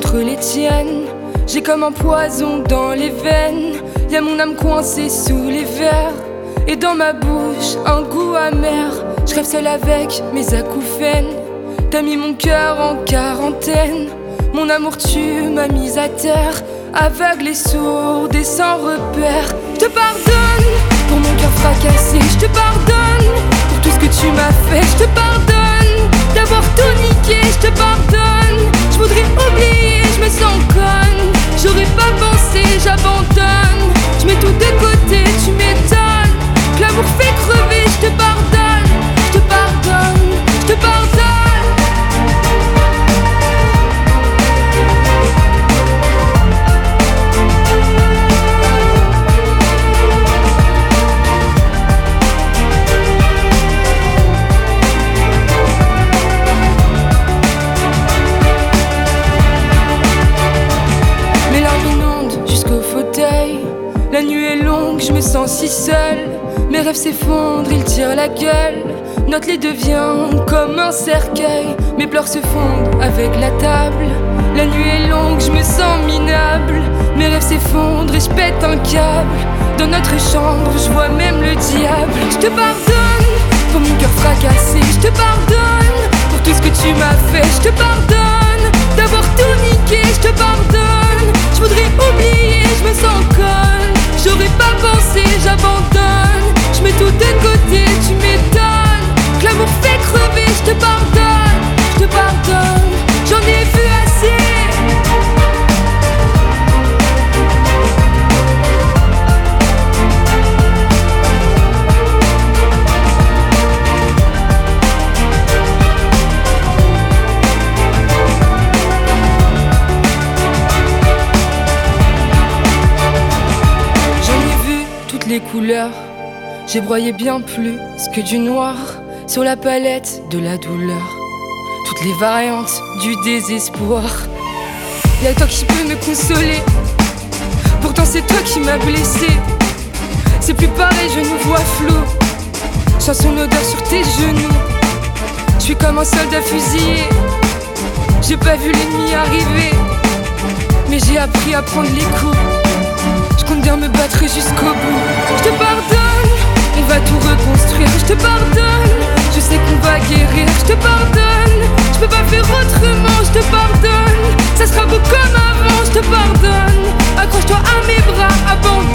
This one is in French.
entre les tiennes. J'ai comme un poison dans les veines. Y'a mon âme coincée sous les verres. Et dans ma bouche, un goût amer. Je rêve seule avec mes acouphènes. T'as mis mon cœur en quarantaine. Mon amour, tu m'as mise à terre. Aveugle et sourde et sans repère. Je te pardonne pour mon cœur fracassé. Je te pardonne pour tout ce que tu m'as fait. Je te pardonne d'avoir tout niqué. Je te pardonne. Je voudrais oublier, je me sens conne. J'aurais pas pensé, j'abandonne. Je mets tout de côté, tu m'étonnes. Que l'amour fait crever, je te pardonne. Je te pardonne, je te pardonne. La nuit est longue, je me sens si seule. Mes rêves s'effondrent, ils tirent la gueule. Notre lit devient comme un cercueil. Mes pleurs se fondent avec la table. La nuit est longue, je me sens minable. Mes rêves s'effondrent et je pète un câble. Dans notre chambre, je vois même le diable. Je te pardonne pour mon cœur fracassé. Je te pardonne pour tout ce que tu m'as fait. Je te pardonne d'avoir tout niqué. Je te pardonne. Je voudrais oublier, je me sens conne. J'aurais pas pensé, j'abandonne. Je mets tout de côté, tu m'étonnes. Que l'amour fait crever, je te pardonne. Je te pardonne, j'en ai vu assez. Les couleurs, j'ai broyé bien plus que du noir sur la palette de la douleur. Toutes les variantes du désespoir. Y'a toi qui peux me consoler. Pourtant c'est toi qui m'as blessé. C'est plus pareil, je nous vois flou. Sens son odeur sur tes genoux. Je suis comme un soldat fusillé. J'ai pas vu l'ennemi arriver, mais j'ai appris à prendre les coups. Je compte bien me battre jusqu'au bout. Je te pardonne, on va tout reconstruire. Je te pardonne, je sais qu'on va guérir. Je te pardonne, je peux pas faire autrement. Je te pardonne, ça sera beau comme avant. Je te pardonne, accroche-toi à mes bras, abandonne.